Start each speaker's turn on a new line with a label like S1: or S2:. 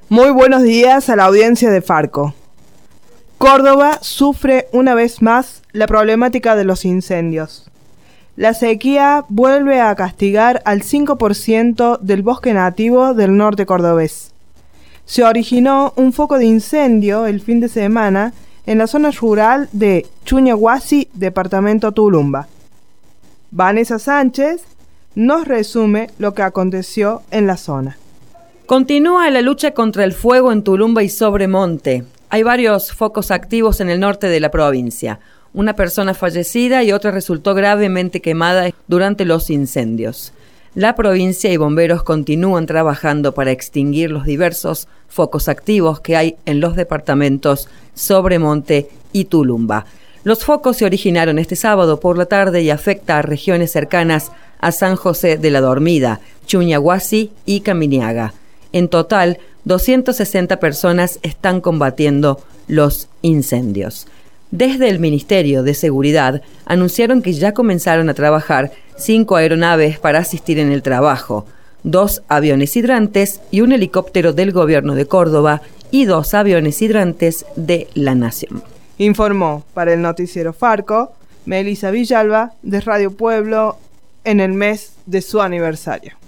S1: Muy buenos días a la audiencia de Farco. Córdoba sufre una vez más la problemática de los incendios. La sequía vuelve a castigar al 5% del bosque nativo del norte cordobés. Se originó un foco de incendio el fin de semana en la zona rural de Chuñahuasi, departamento Tulumba. Vanessa Sánchez nos resume lo que aconteció en la zona.
S2: Continúa la lucha contra el fuego en Tulumba y Sobremonte. Hay varios focos activos en el norte de la provincia. Una persona fallecida y otra resultó gravemente quemada durante los incendios. La provincia y bomberos continúan trabajando para extinguir los diversos focos activos que hay en los departamentos Sobremonte y Tulumba. Los focos se originaron este sábado por la tarde y afecta a regiones cercanas a San José de la Dormida, Chuñahuasi y Caminiaga. En total, 260 personas están combatiendo los incendios. Desde el Ministerio de Seguridad anunciaron que ya comenzaron a trabajar 5 aeronaves para asistir en el trabajo, 2 aviones hidrantes y un helicóptero del Gobierno de Córdoba y 2 aviones hidrantes de la Nación.
S1: Informó para el noticiero Farco, Melissa Villalba, de Radio Pueblo, en el mes de su aniversario.